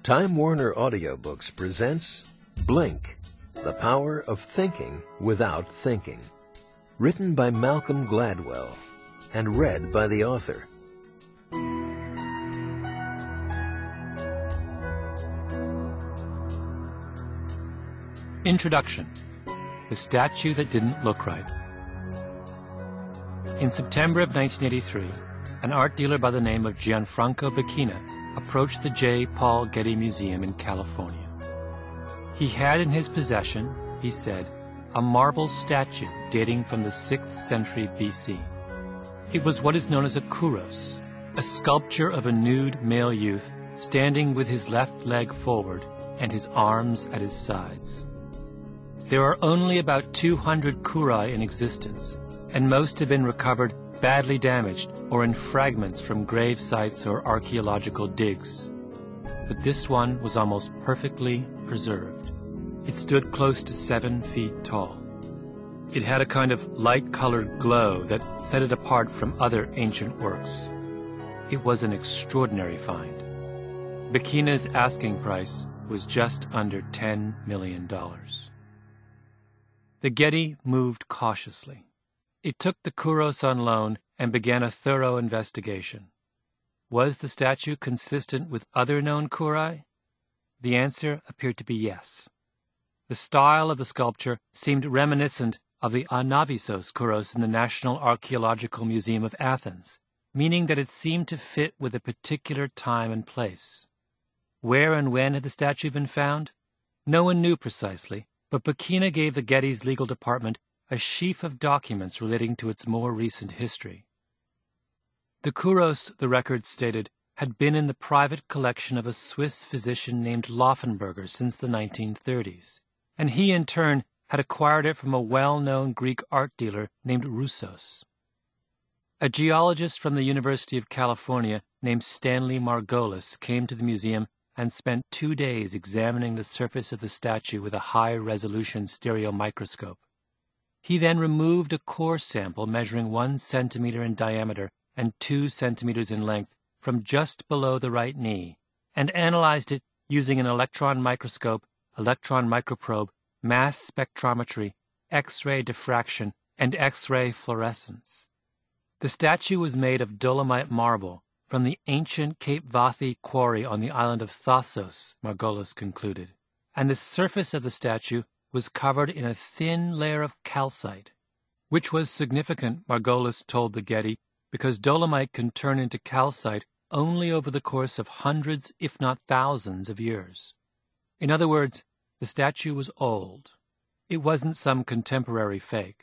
Time Warner Audiobooks presents Blink, The Power of Thinking Without Thinking. Written by Malcolm Gladwell and read by the author. Introduction. The Statue That Didn't Look Right. In September of 1983, an art dealer by the name of Gianfranco Becchina approached the J. Paul Getty Museum in California. He had in his possession, he said, a marble statue dating from the 6th century BC. It was what is known as a kouros, a sculpture of a nude male youth standing with his left leg forward and his arms at his sides. There are only about 200 kourai in existence, and most have been recovered badly damaged or in fragments from grave sites or archaeological digs. But this one was almost perfectly preserved. It stood close to 7 feet tall. It had a kind of light-colored glow that set it apart from other ancient works. It was an extraordinary find. Becchina's asking price was just under $10 million. The Getty moved cautiously. It took the kouros on loan and began a thorough investigation. Was the statue consistent with other known kourai? The answer appeared to be yes. The style of the sculpture seemed reminiscent of the Anavisos kouros in the National Archaeological Museum of Athens, meaning that it seemed to fit with a particular time and place. Where and when had the statue been found? No one knew precisely, but Becchina gave the Getty's legal department a sheaf of documents relating to its more recent history. The kouros, the records stated, had been in the private collection of a Swiss physician named Laufenberger since the 1930s, and he in turn had acquired it from a well-known Greek art dealer named Roussos. A geologist from the University of California named Stanley Margolis came to the museum and spent 2 days examining the surface of the statue with a high-resolution stereo microscope. He then removed a core sample measuring 1 centimeter in diameter and 2 centimeters in length from just below the right knee and analyzed it using an electron microscope, electron microprobe, mass spectrometry, X-ray diffraction, and X-ray fluorescence. The statue was made of dolomite marble from the ancient Cape Vathi quarry on the island of Thasos, Margolis concluded, and the surface of the statue was covered in a thin layer of calcite, which was significant, Margolis told the Getty, because dolomite can turn into calcite only over the course of hundreds, if not thousands, of years. In other words, the statue was old. It wasn't some contemporary fake.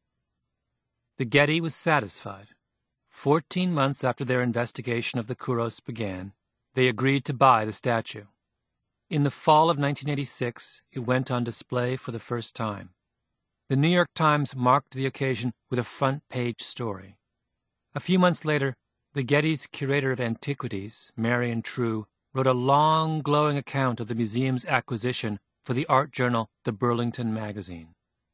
The Getty was satisfied. 14 months after their investigation of the kouros began, they agreed to buy the statue. In the fall of 1986, it went on display for the first time. The New York Times marked the occasion with a front-page story. A few months later, the Getty's curator of antiquities, Marion True, wrote a long, glowing account of the museum's acquisition for the art journal The Burlington Magazine.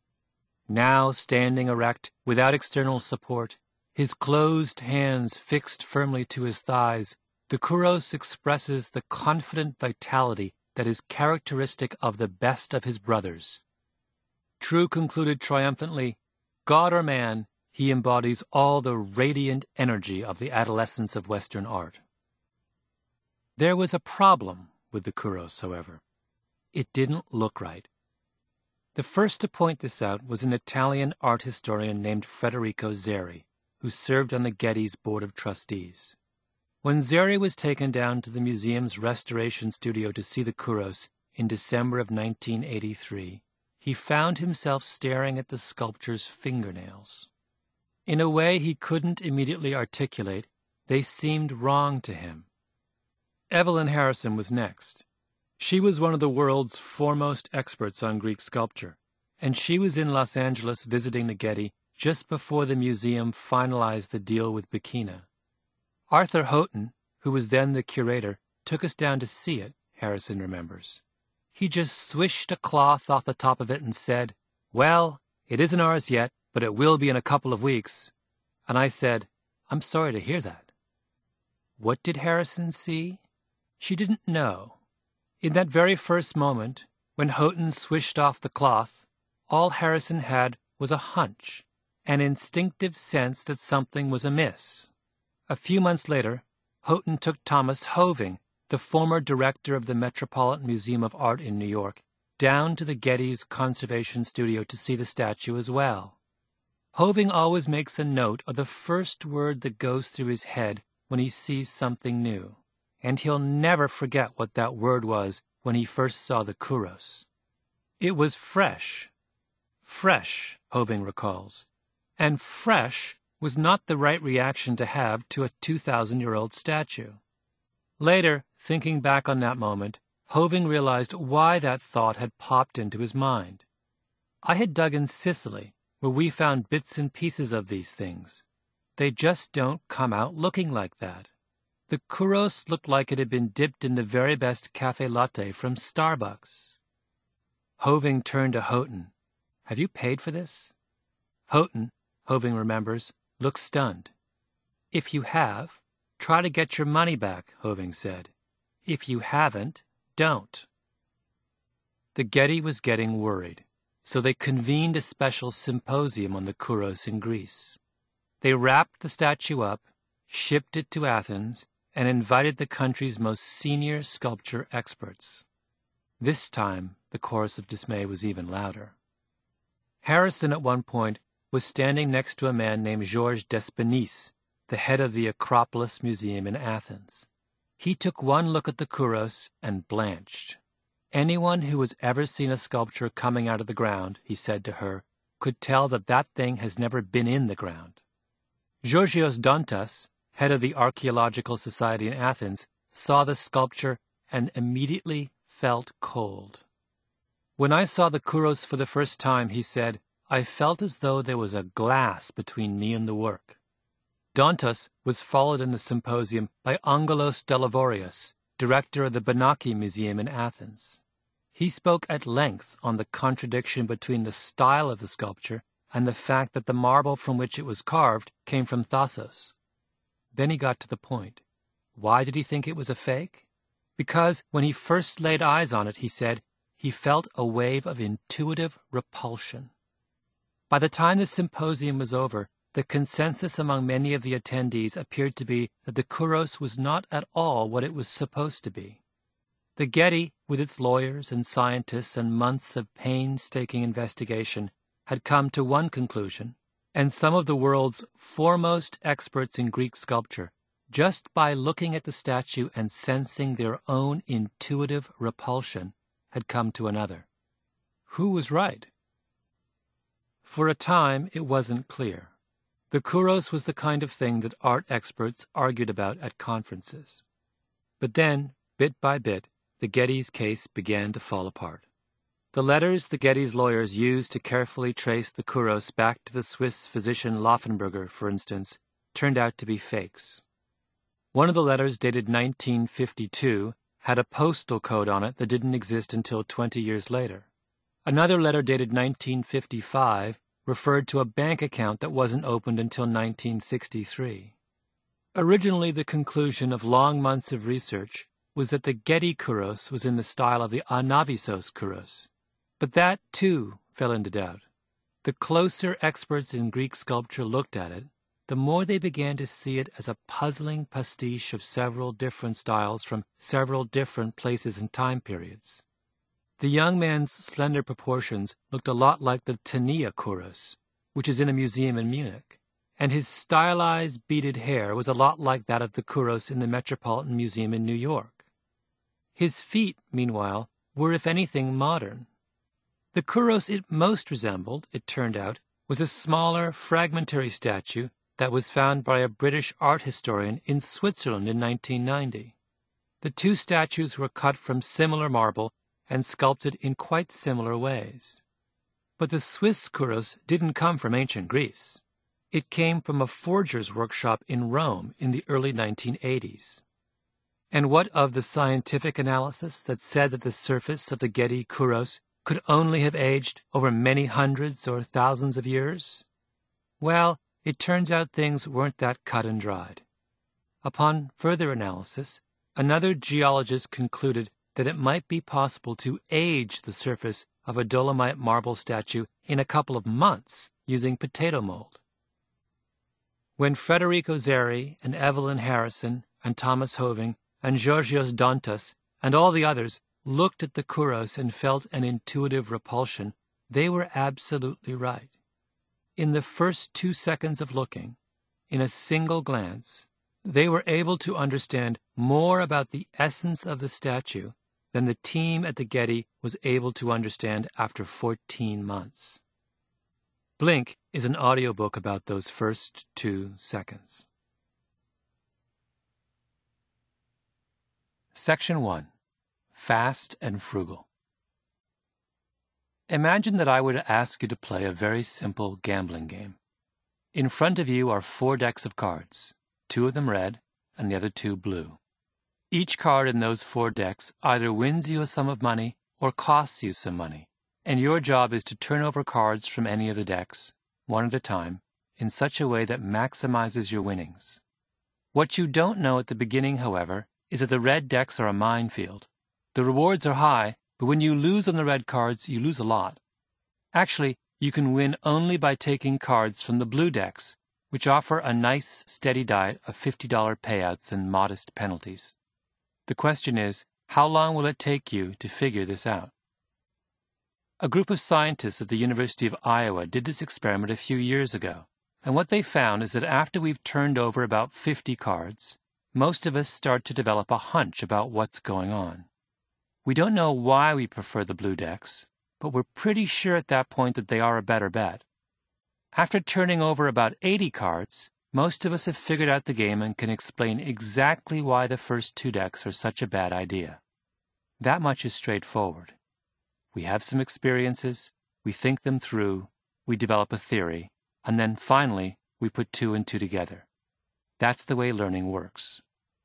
Now standing erect, without external support, his closed hands fixed firmly to his thighs, the kouros expresses the confident vitality that is characteristic of the best of his brothers. True concluded triumphantly, God or man, he embodies all the radiant energy of the adolescence of Western art. There was a problem with the kouros, however. It didn't look right. The first to point this out was an Italian art historian named Federico Zeri, who served on the Getty's board of trustees. When Zeri was taken down to the museum's restoration studio to see the kouros in December of 1983, he found himself staring at the sculpture's fingernails. In a way he couldn't immediately articulate, they seemed wrong to him. Evelyn Harrison was next. She was one of the world's foremost experts on Greek sculpture, and she was in Los Angeles visiting the Getty just before the museum finalized the deal with Becchina. Arthur Houghton, who was then the curator, took us down to see it, Harrison remembers. He just swished a cloth off the top of it and said, "Well, it isn't ours yet, but it will be in a couple of weeks." And I said, "I'm sorry to hear that." What did Harrison see? She didn't know. In that very first moment, when Houghton swished off the cloth, all Harrison had was a hunch, an instinctive sense that something was amiss. A few months later, Houghton took Thomas Hoving, the former director of the Metropolitan Museum of Art in New York, down to the Getty's conservation studio to see the statue as well. Hoving always makes a note of the first word that goes through his head when he sees something new, and he'll never forget what that word was when he first saw the Kouros. It was fresh. Fresh, Hoving recalls. And fresh was not the right reaction to have to a 2,000-year-old statue. Later, thinking back on that moment, Hoving realized why that thought had popped into his mind. I had dug in Sicily, where we found bits and pieces of these things. They just don't come out looking like that. The Kouros looked like it had been dipped in the very best cafe latte from Starbucks. Hoving turned to Houghton. "Have you paid for this?" Houghton, Hoving remembers, looked stunned. "If you have, try to get your money back," Hoving said. "If you haven't, don't." The Getty was getting worried, so they convened a special symposium on the Kouros in Greece. They wrapped the statue up, shipped it to Athens, and invited the country's most senior sculpture experts. This time, the chorus of dismay was even louder. Harrison, at one point, was standing next to a man named Georges Despinisse, the head of the Acropolis Museum in Athens. He took one look at the Kouros and blanched. Anyone who has ever seen a sculpture coming out of the ground, he said to her, could tell that that thing has never been in the ground. Georgios Dontas, head of the Archaeological Society in Athens, saw the sculpture and immediately felt cold. "When I saw the Kouros for the first time," he said, "I felt as though there was a glass between me and the work." Dontas was followed in the symposium by Angelos Delavorius, director of the Benaki Museum in Athens. He spoke at length on the contradiction between the style of the sculpture and the fact that the marble from which it was carved came from Thasos. Then he got to the point. Why did he think it was a fake? Because when he first laid eyes on it, he said, he felt a wave of intuitive repulsion. By the time the symposium was over, the consensus among many of the attendees appeared to be that the Kouros was not at all what it was supposed to be. The Getty, with its lawyers and scientists and months of painstaking investigation, had come to one conclusion, and some of the world's foremost experts in Greek sculpture, just by looking at the statue and sensing their own intuitive repulsion, had come to another. Who was right? For a time, it wasn't clear. The Kouros was the kind of thing that art experts argued about at conferences. But then, bit by bit, the Getty's case began to fall apart. The letters the Getty's lawyers used to carefully trace the Kouros back to the Swiss physician Laufenberger, for instance, turned out to be fakes. One of the letters, dated 1952, had a postal code on it that didn't exist until 20 years later. Another letter, dated 1955, referred to a bank account that wasn't opened until 1963. Originally, the conclusion of long months of research was that the Getty Kouros was in the style of the Anavissos Kouros. But that, too, fell into doubt. The closer experts in Greek sculpture looked at it, the more they began to see it as a puzzling pastiche of several different styles from several different places and time periods. The young man's slender proportions looked a lot like the Tania Kouros, which is in a museum in Munich, and his stylized beaded hair was a lot like that of the Kouros in the Metropolitan Museum in New York. His feet, meanwhile, were, if anything, modern. The Kouros it most resembled, it turned out, was a smaller, fragmentary statue that was found by a British art historian in Switzerland in 1990. The two statues were cut from similar marble and sculpted in quite similar ways. But the Swiss Kouros didn't come from ancient Greece. It came from a forger's workshop in Rome in the early 1980s. And what of the scientific analysis that said that the surface of the Getty Kouros could only have aged over many hundreds or thousands of years? Well, it turns out things weren't that cut and dried. Upon further analysis, another geologist concluded that it might be possible to age the surface of a Dolomite marble statue in a couple of months using potato mold. When Federico Zeri and Evelyn Harrison and Thomas Hoving and Georgios Dantas and all the others looked at the Kouros and felt an intuitive repulsion, they were absolutely right. In the first 2 seconds of looking, in a single glance, they were able to understand more about the essence of the statue than the team at the Getty was able to understand after 14 months. Blink is an audiobook about those first 2 seconds. Section 1. Fast and Frugal. Imagine that I were to ask you to play a very simple gambling game. In front of you are 4 decks of cards, 2 of them red and the other 2 blue. Each card in those 4 decks either wins you a sum of money or costs you some money, and your job is to turn over cards from any of the decks, one at a time, in such a way that maximizes your winnings. What you don't know at the beginning, however, is that the red decks are a minefield. The rewards are high, but when you lose on the red cards, you lose a lot. Actually, you can win only by taking cards from the blue decks, which offer a nice, steady diet of $50 payouts and modest penalties. The question is, how long will it take you to figure this out? A group of scientists at the University of Iowa did this experiment a few years ago, and what they found is that after we've turned over about 50 cards, most of us start to develop a hunch about what's going on. We don't know why we prefer the blue decks, but we're pretty sure at that point that they are a better bet. After turning over about 80 cards, most of us have figured out the game and can explain exactly why the first 2 decks are such a bad idea. That much is straightforward. We have some experiences, we think them through, we develop a theory, and then finally we put 2 and 2 together. That's the way learning works.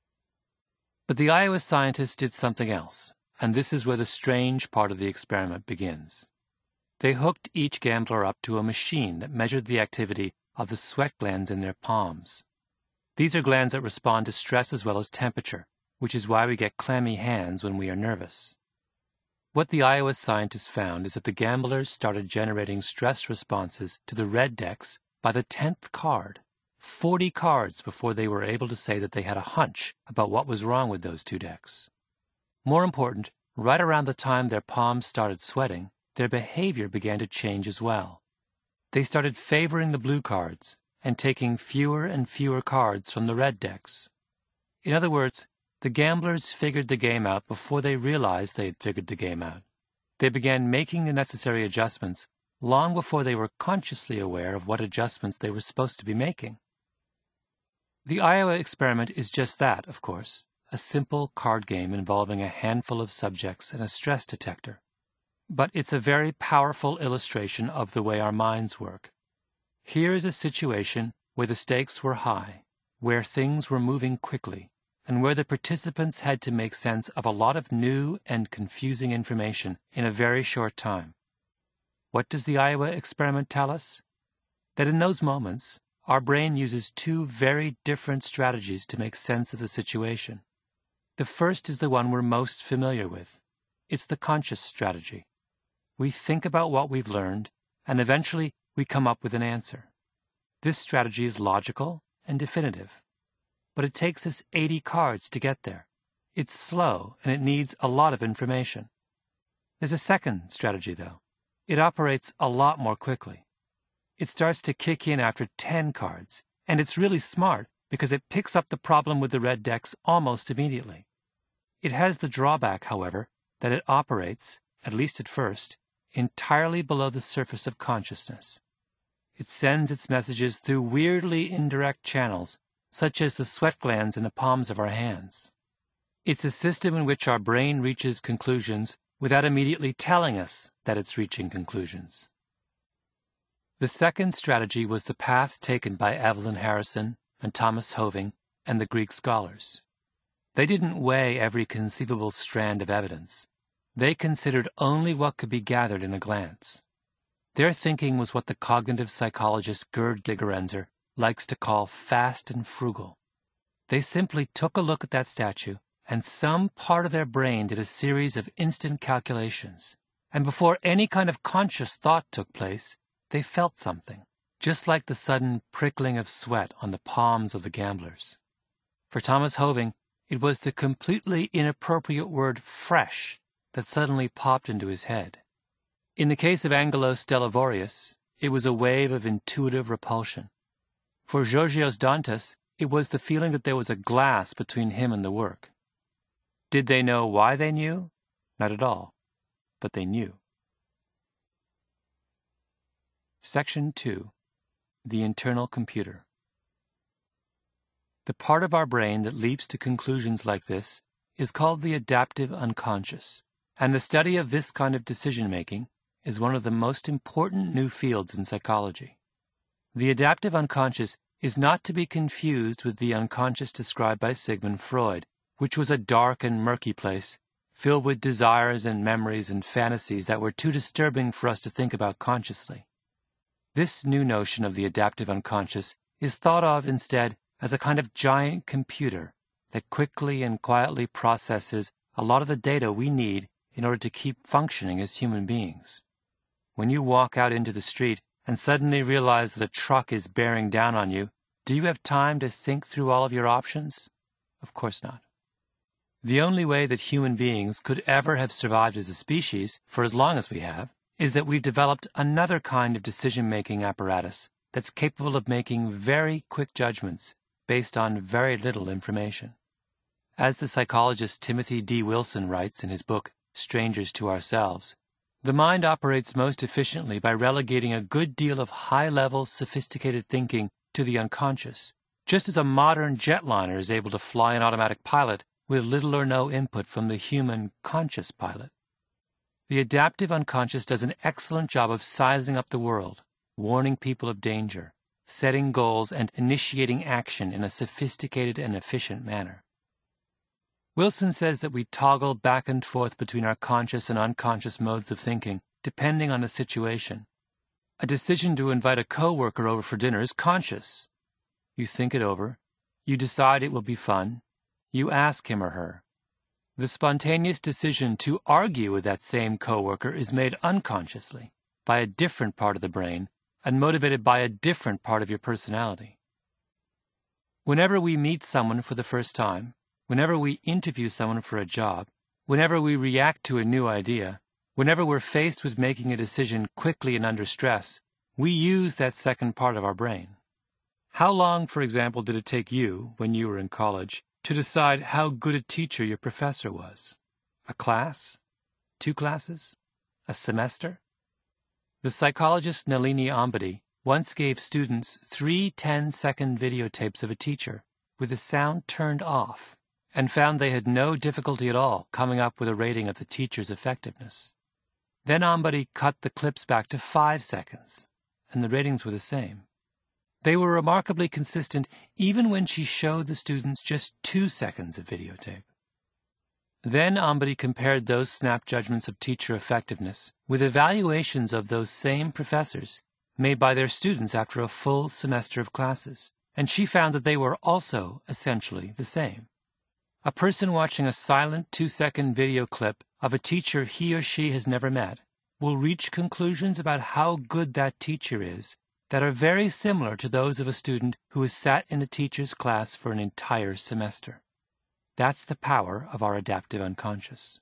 But the Iowa scientists did something else, and this is where the strange part of the experiment begins. They hooked each gambler up to a machine that measured the activity of the sweat glands in their palms. These are glands that respond to stress as well as temperature, which is why we get clammy hands when we are nervous. What the Iowa scientists found is that the gamblers started generating stress responses to the red decks by the 10th card, 40 cards before they were able to say that they had a hunch about what was wrong with those 2 decks. More important, right around the time their palms started sweating, their behavior began to change as well. They started favoring the blue cards and taking fewer and fewer cards from the red decks. In other words, the gamblers figured the game out before they realized they had figured the game out. They began making the necessary adjustments long before they were consciously aware of what adjustments they were supposed to be making. The Iowa experiment is just that, of course, a simple card game involving a handful of subjects and a stress detector. But it's a very powerful illustration of the way our minds work. Here is a situation where the stakes were high, where things were moving quickly, and where the participants had to make sense of a lot of new and confusing information in a very short time. What does the Iowa experiment tell us? That in those moments, our brain uses 2 very different strategies to make sense of the situation. The first is the one we're most familiar with. It's the conscious strategy. We think about what we've learned, and eventually we come up with an answer. This strategy is logical and definitive. But it takes us 80 cards to get there. It's slow, and it needs a lot of information. There's a second strategy, though. It operates a lot more quickly. It starts to kick in after 10 cards, and it's really smart because it picks up the problem with the red decks almost immediately. It has the drawback, however, that it operates, at least at first, entirely below the surface of consciousness. It sends its messages through weirdly indirect channels, such as the sweat glands in the palms of our hands. It's a system in which our brain reaches conclusions without immediately telling us that it's reaching conclusions. The second strategy was the path taken by Evelyn Harrison and Thomas Hoving and the Greek scholars. They didn't weigh every conceivable strand of evidence. They considered only what could be gathered in a glance. Their thinking was what the cognitive psychologist Gerd Gigerenzer likes to call fast and frugal. They simply took a look at that statue and some part of their brain did a series of instant calculations. And before any kind of conscious thought took place, they felt something, just like the sudden prickling of sweat on the palms of the gamblers. For Thomas Hoving, it was the completely inappropriate word fresh that suddenly popped into his head. In the case of Angelos Delavorius, it was a wave of intuitive repulsion. For Georgios Dantas, it was the feeling that there was a glass between him and the work. Did they know why they knew? Not at all. But they knew. Section 2. The Internal Computer. The part of our brain that leaps to conclusions like this is called the adaptive unconscious, and the study of this kind of decision-making is one of the most important new fields in psychology. The adaptive unconscious is not to be confused with the unconscious described by Sigmund Freud, which was a dark and murky place, filled with desires and memories and fantasies that were too disturbing for us to think about consciously. This new notion of the adaptive unconscious is thought of instead as a kind of giant computer that quickly and quietly processes a lot of the data we need in order to keep functioning as human beings. When you walk out into the street and suddenly realize that a truck is bearing down on you, do you have time to think through all of your options? Of course not. The only way that human beings could ever have survived as a species, for as long as we have, is that we've developed another kind of decision-making apparatus that's capable of making very quick judgments based on very little information. As the psychologist Timothy D. Wilson writes in his book, Strangers to Ourselves, the mind operates most efficiently by relegating a good deal of high-level, sophisticated thinking to the unconscious, just as a modern jetliner is able to fly an automatic pilot with little or no input from the human conscious pilot. The adaptive unconscious does an excellent job of sizing up the world, warning people of danger, setting goals, and initiating action in a sophisticated and efficient manner. Wilson says that we toggle back and forth between our conscious and unconscious modes of thinking, depending on the situation. A decision to invite a coworker over for dinner is conscious. You think it over, you decide it will be fun, you ask him or her. The spontaneous decision to argue with that same coworker is made unconsciously, by a different part of the brain, and motivated by a different part of your personality. Whenever we meet someone for the first time, whenever we interview someone for a job, whenever we react to a new idea, whenever we're faced with making a decision quickly and under stress, we use that second part of our brain. How long, for example, did it take you, when you were in college, to decide how good a teacher your professor was? A class? 2 classes? A semester? The psychologist Nalini Ambady once gave students 3 10-second videotapes of a teacher with the sound turned off and found they had no difficulty at all coming up with a rating of the teacher's effectiveness. Then Ambady cut the clips back to 5 seconds, and the ratings were the same. They were remarkably consistent even when she showed the students just 2 seconds of videotape. Then Ambady compared those snap judgments of teacher effectiveness with evaluations of those same professors made by their students after a full semester of classes, and she found that they were also essentially the same. A person watching a silent 2-second video clip of a teacher he or she has never met will reach conclusions about how good that teacher is that are very similar to those of a student who has sat in a teacher's class for an entire semester. That's the power of our adaptive unconscious.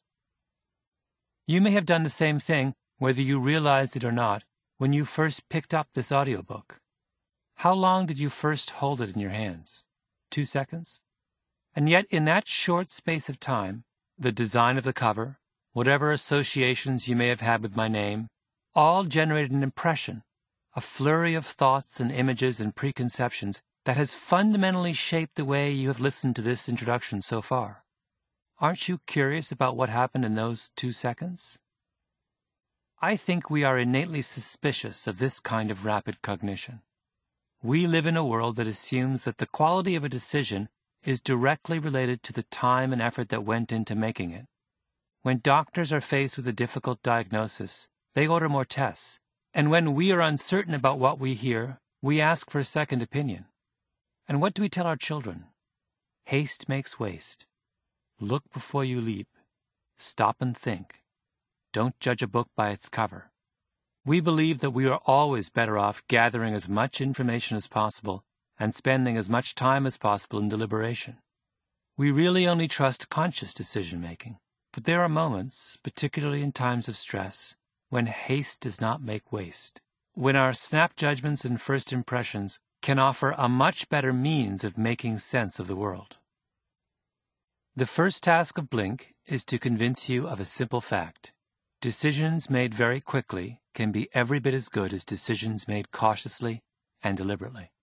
You may have done the same thing, whether you realized it or not, when you first picked up this audiobook. How long did you first hold it in your hands? 2 seconds? And yet in that short space of time, the design of the cover, whatever associations you may have had with my name, all generated an impression, a flurry of thoughts and images and preconceptions that has fundamentally shaped the way you have listened to this introduction so far. Aren't you curious about what happened in those 2 seconds? I think we are innately suspicious of this kind of rapid cognition. We live in a world that assumes that the quality of a decision is directly related to the time and effort that went into making it. When doctors are faced with a difficult diagnosis, they order more tests, and when we are uncertain about what we hear, we ask for a second opinion. And what do we tell our children? Haste makes waste. Look before you leap. Stop and think. Don't judge a book by its cover. We believe that we are always better off gathering as much information as possible and spending as much time as possible in deliberation. We really only trust conscious decision-making, but there are moments, particularly in times of stress, when haste does not make waste, when our snap judgments and first impressions can offer a much better means of making sense of the world. The first task of Blink is to convince you of a simple fact. Decisions made very quickly can be every bit as good as decisions made cautiously and deliberately.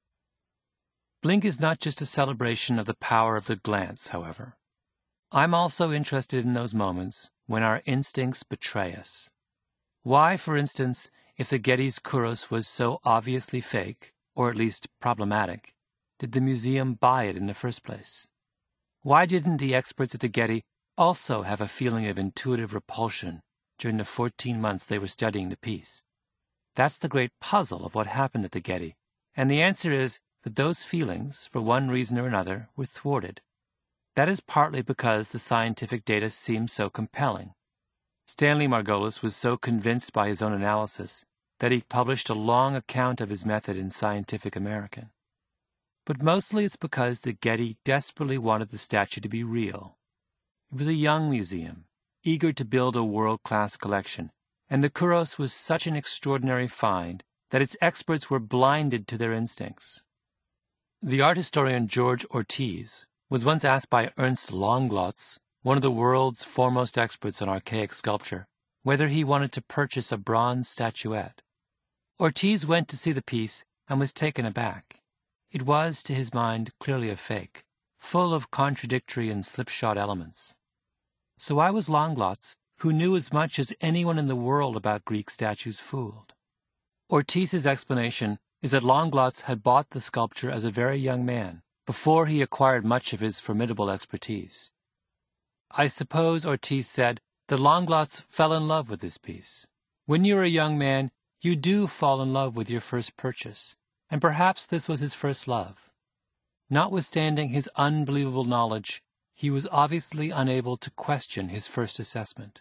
Blink is not just a celebration of the power of the glance, however. I'm also interested in those moments when our instincts betray us. Why, for instance, if the Getty's Kouros was so obviously fake, or at least problematic, did the museum buy it in the first place? Why didn't the experts at the Getty also have a feeling of intuitive repulsion during the 14 months they were studying the piece? That's the great puzzle of what happened at the Getty, and the answer is that those feelings, for one reason or another, were thwarted. That is partly because the scientific data seemed so compelling. Stanley Margolis was so convinced by his own analysis that he published a long account of his method in Scientific American. But mostly it's because the Getty desperately wanted the statue to be real. It was a young museum, eager to build a world-class collection, and the Kouros was such an extraordinary find that its experts were blinded to their instincts. The art historian George Ortiz was once asked by Ernst Langlots, one of the world's foremost experts on archaic sculpture, whether he wanted to purchase a bronze statuette. Ortiz went to see the piece and was taken aback. It was, to his mind, clearly a fake, full of contradictory and slipshod elements. So why was Langlots, who knew as much as anyone in the world about Greek statues, fooled? Ortiz's explanation is that Langlots had bought the sculpture as a very young man, before he acquired much of his formidable expertise. I suppose, Ortiz said, that Langlots fell in love with this piece. When you're a young man, you do fall in love with your first purchase, and perhaps this was his first love. Notwithstanding his unbelievable knowledge, he was obviously unable to question his first assessment.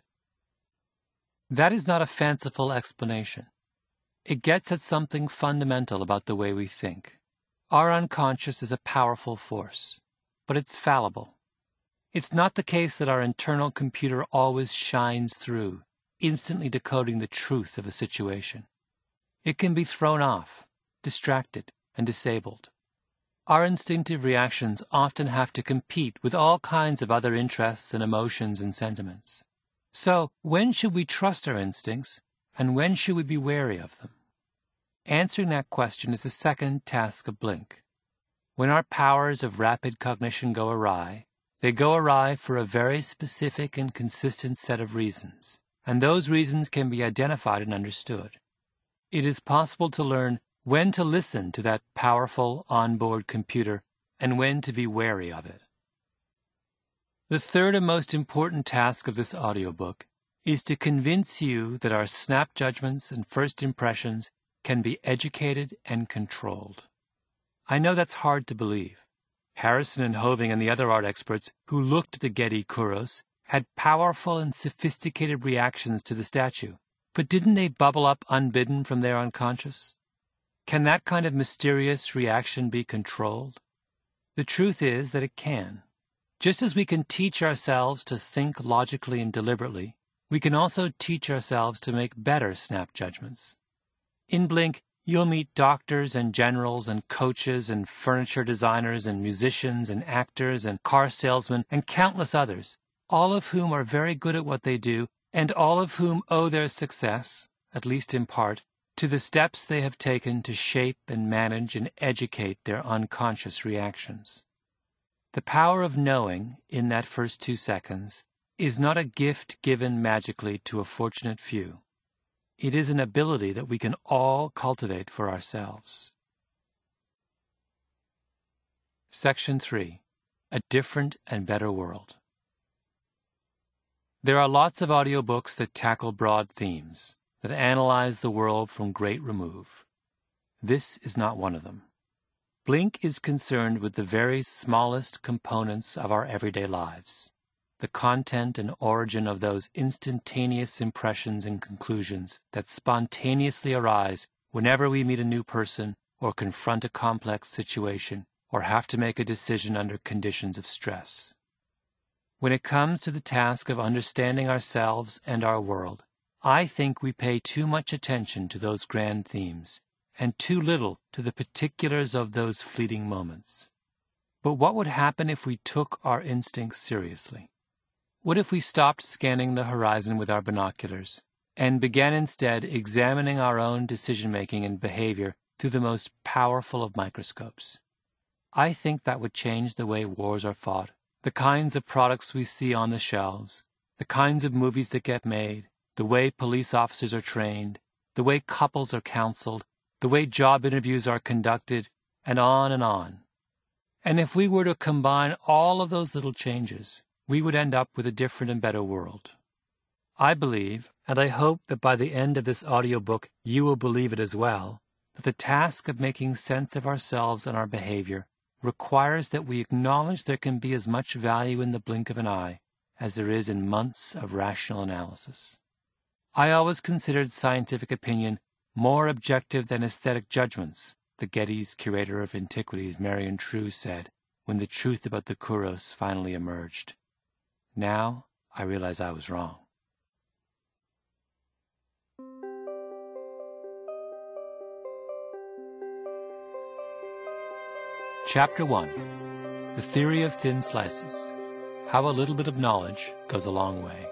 That is not a fanciful explanation. It gets at something fundamental about the way we think. Our unconscious is a powerful force, but it's fallible. It's not the case that our internal computer always shines through, instantly decoding the truth of a situation. It can be thrown off, distracted, and disabled. Our instinctive reactions often have to compete with all kinds of other interests and emotions and sentiments. So, when should we trust our instincts, and when should we be wary of them? Answering that question is the second task of Blink. When our powers of rapid cognition go awry, they go awry for a very specific and consistent set of reasons, and those reasons can be identified and understood. It is possible to learn when to listen to that powerful onboard computer and when to be wary of it. The third and most important task of this audiobook is to convince you that our snap judgments and first impressions can be educated and controlled. I know that's hard to believe. Harrison and Hoving and the other art experts who looked at the Getty Kouros had powerful and sophisticated reactions to the statue, but didn't they bubble up unbidden from their unconscious? Can that kind of mysterious reaction be controlled? The truth is that it can. Just as we can teach ourselves to think logically and deliberately, we can also teach ourselves to make better snap judgments. In Blink, you'll meet doctors and generals and coaches and furniture designers and musicians and actors and car salesmen and countless others, all of whom are very good at what they do and all of whom owe their success, at least in part, to the steps they have taken to shape and manage and educate their unconscious reactions. The power of knowing, in that first 2 seconds, is not a gift given magically to a fortunate few. It is an ability that we can all cultivate for ourselves. Section 3. A Different and Better World. There are lots of audiobooks that tackle broad themes, that analyze the world from great remove. This is not one of them. Blink is concerned with the very smallest components of our everyday lives, the content and origin of those instantaneous impressions and conclusions that spontaneously arise whenever we meet a new person or confront a complex situation or have to make a decision under conditions of stress. When it comes to the task of understanding ourselves and our world, I think we pay too much attention to those grand themes and too little to the particulars of those fleeting moments. But what would happen if we took our instincts seriously? What if we stopped scanning the horizon with our binoculars and began instead examining our own decision-making and behavior through the most powerful of microscopes? I think that would change the way wars are fought, the kinds of products we see on the shelves, the kinds of movies that get made, the way police officers are trained, the way couples are counseled, the way job interviews are conducted, and on and on. And if we were to combine all of those little changes, we would end up with a different and better world. I believe, and I hope that by the end of this audiobook you will believe it as well, that the task of making sense of ourselves and our behavior requires that we acknowledge there can be as much value in the blink of an eye as there is in months of rational analysis. I always considered scientific opinion more objective than aesthetic judgments, the Getty's curator of antiquities Marion True said when the truth about the Kouros finally emerged. Now I realize I was wrong. Chapter 1. The Theory of Thin Slices. How a Little Bit of Knowledge Goes a Long Way.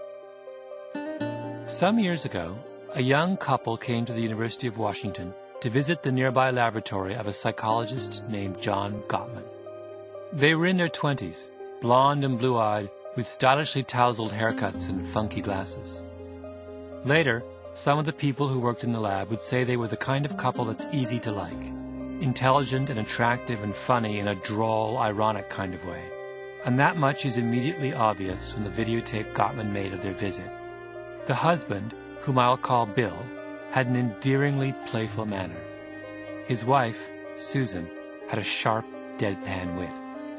Some years ago, a young couple came to the University of Washington to visit the nearby laboratory of a psychologist named John Gottman. They were in their 20s, blonde and blue-eyed, with stylishly tousled haircuts and funky glasses. Later, some of the people who worked in the lab would say they were the kind of couple that's easy to like, intelligent and attractive and funny in a droll, ironic kind of way. And that much is immediately obvious from the videotape Gottman made of their visit. The husband, whom I'll call Bill, had an endearingly playful manner. His wife, Susan, had a sharp, deadpan wit.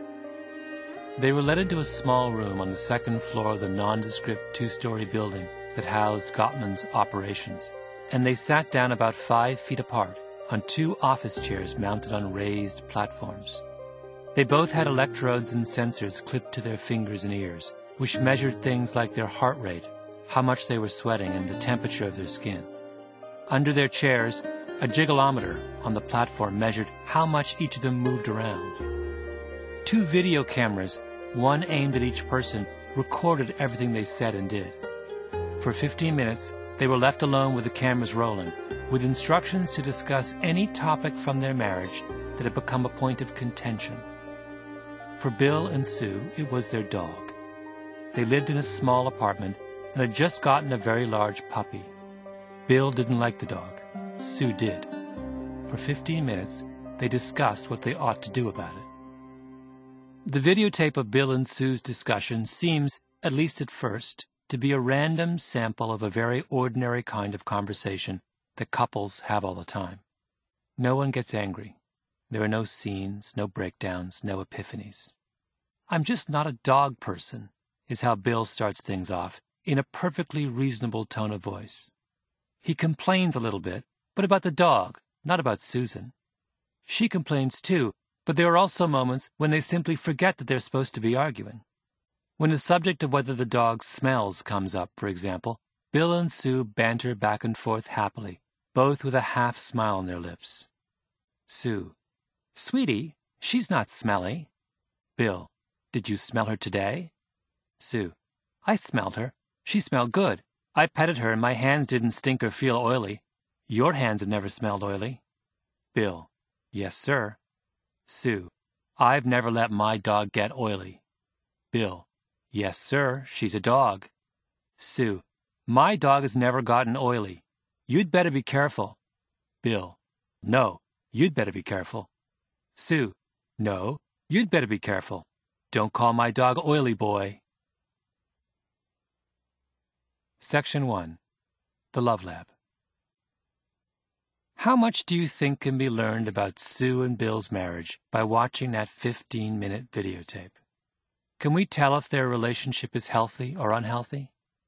They were led into a small room on the second floor of the nondescript two-story building that housed Gottman's operations, and they sat down about 5 feet apart on 2 office chairs mounted on raised platforms. They both had electrodes and sensors clipped to their fingers and ears, which measured things like their heart rate, how much they were sweating, and the temperature of their skin. Under their chairs, a jiggleometer on the platform measured how much each of them moved around. 2 video cameras, one aimed at each person, recorded everything they said and did. For 15 minutes, they were left alone with the cameras rolling, with instructions to discuss any topic from their marriage that had become a point of contention. For Bill and Sue, it was their dog. They lived in a small apartment and had just gotten a very large puppy. Bill didn't like the dog. Sue did. For 15 minutes, they discussed what they ought to do about it. The videotape of Bill and Sue's discussion seems, at least at first, to be a random sample of a very ordinary kind of conversation that couples have all the time. No one gets angry. There are no scenes, no breakdowns, no epiphanies. "I'm just not a dog person," is how Bill starts things off, in a perfectly reasonable tone of voice. He complains a little bit, but about the dog, not about Susan. She complains too, but there are also moments when they simply forget that they're supposed to be arguing. When the subject of whether the dog smells comes up, for example, Bill and Sue banter back and forth happily, both with a half smile on their lips. Sue: "Sweetie, she's not smelly." Bill: "Did you smell her today?" Sue: "I smelled her. She smelled good. I petted her and my hands didn't stink or feel oily. Your hands have never smelled oily." Bill: "Yes, sir." Sue: "I've never let my dog get oily." Bill: "Yes, sir, she's a dog." Sue: "My dog has never gotten oily. You'd better be careful." Bill: "No, you'd better be careful." Sue: "No, you'd better be careful. Don't call my dog oily, boy." Section 1. The Love Lab. How much do you think can be learned about Sue and Bill's marriage by watching that 15-minute videotape? Can we tell if their relationship is healthy or unhealthy?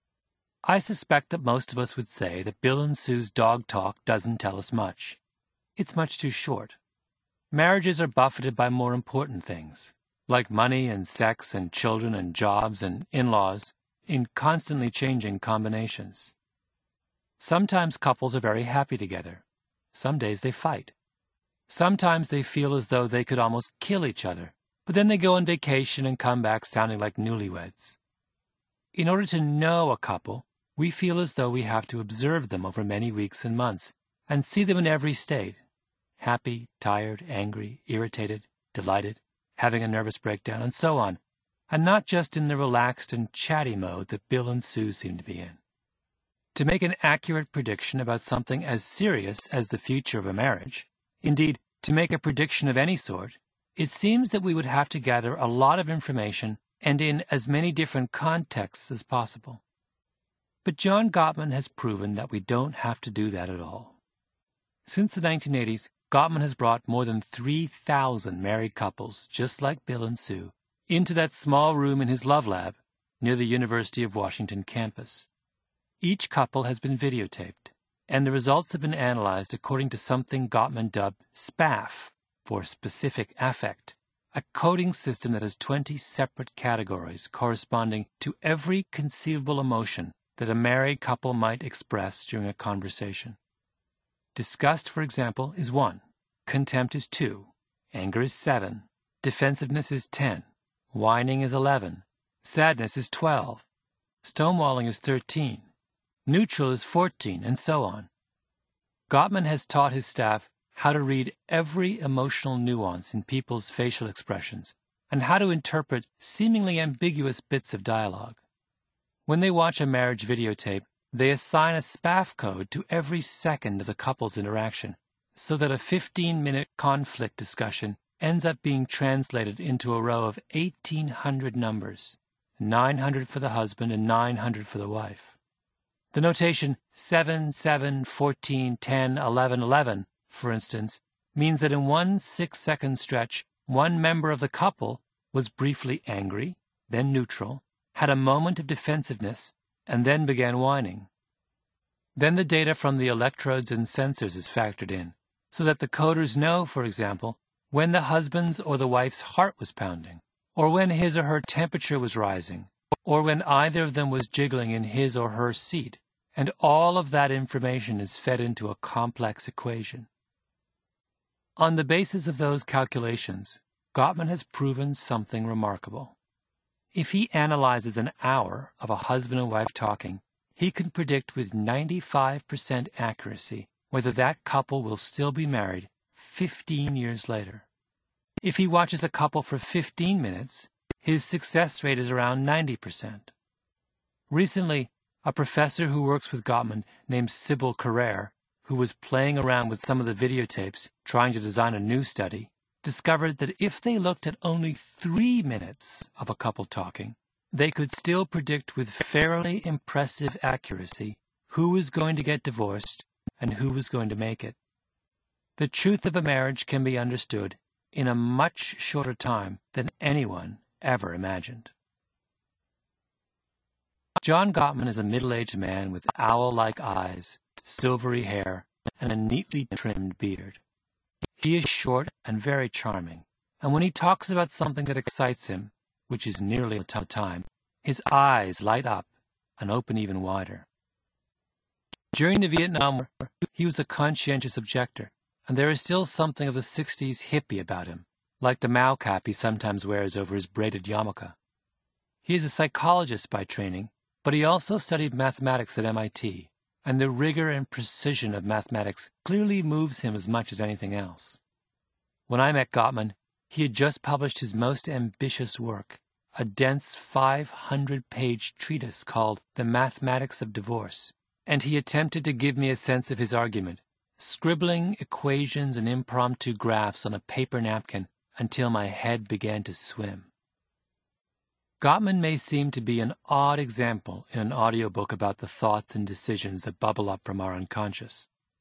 I suspect that most of us would say that Bill and Sue's dog talk doesn't tell us much. It's much too short. Marriages are buffeted by more important things, like money and sex and children and jobs and in-laws, in constantly changing combinations. Sometimes couples are very happy together. Some days they fight. Sometimes they feel as though they could almost kill each other, but then they go on vacation and come back sounding like newlyweds. In order to know a couple, we feel as though we have to observe them over many weeks and months and see them in every state: happy, tired, angry, irritated, delighted, having a nervous breakdown, and so on, and not just in the relaxed and chatty mode that Bill and Sue seem to be in. To make an accurate prediction about something as serious as the future of a marriage, indeed, to make a prediction of any sort, it seems that we would have to gather a lot of information and in as many different contexts as possible. But John Gottman has proven that we don't have to do that at all. Since the 1980s, Gottman has brought more than 3,000 married couples, just like Bill and Sue, into that small room in his Love Lab near the University of Washington campus. Each couple has been videotaped, and the results have been analyzed according to something Gottman dubbed SPAF, for specific affect, a coding system that has 20 separate categories corresponding to every conceivable emotion that a married couple might express during a conversation. Disgust, for example, is 1, contempt is 2, anger is 7, defensiveness is 10, whining is 11, sadness is 12, stonewalling is 13, neutral is 14, and so on. Gottman has taught his staff how to read every emotional nuance in people's facial expressions and how to interpret seemingly ambiguous bits of dialogue. When they watch a marriage videotape, they assign a SPAF code to every second of the couple's interaction, so that a 15-minute conflict discussion ends up being translated into a row of 1,800 numbers, 900 for the husband and 900 for the wife. The notation 7, 7, 14, 10, 11, 11, for instance, means that in one 6-second stretch, one member of the couple was briefly angry, then neutral, had a moment of defensiveness, and then began whining. Then the data from the electrodes and sensors is factored in, so that the coders know, for example, when the husband's or the wife's heart was pounding, or when his or her temperature was rising, or when either of them was jiggling in his or her seat, and all of that information is fed into a complex equation. On the basis of those calculations, Gottman has proven something remarkable. If he analyzes an hour of a husband and wife talking, he can predict with 95% accuracy whether that couple will still be married 15 years later. If he watches a couple for 15 minutes, his success rate is around 90%. Recently, a professor who works with Gottman named Sybil Carrere, who was playing around with some of the videotapes trying to design a new study, discovered that if they looked at only 3 minutes of a couple talking, they could still predict with fairly impressive accuracy who was going to get divorced and who was going to make it. The truth of a marriage can be understood in a much shorter time than anyone ever imagined. John Gottman is a middle-aged man with owl-like eyes, silvery hair, and a neatly trimmed beard. He is short and very charming, and when he talks about something that excites him, which is nearly all the time, his eyes light up and open even wider. During the Vietnam War, he was a conscientious objector, and there is still something of the 60s hippie about him, like the Mao cap he sometimes wears over his braided yarmulke. He is a psychologist by training, but he also studied mathematics at MIT, and the rigor and precision of mathematics clearly moves him as much as anything else. When I met Gottman, he had just published his most ambitious work, a dense 500-page treatise called The Mathematics of Divorce, and he attempted to give me a sense of his argument, scribbling equations and impromptu graphs on a paper napkin until my head began to swim. Gottman may seem to be an odd example in an audiobook about the thoughts and decisions that bubble up from our unconscious.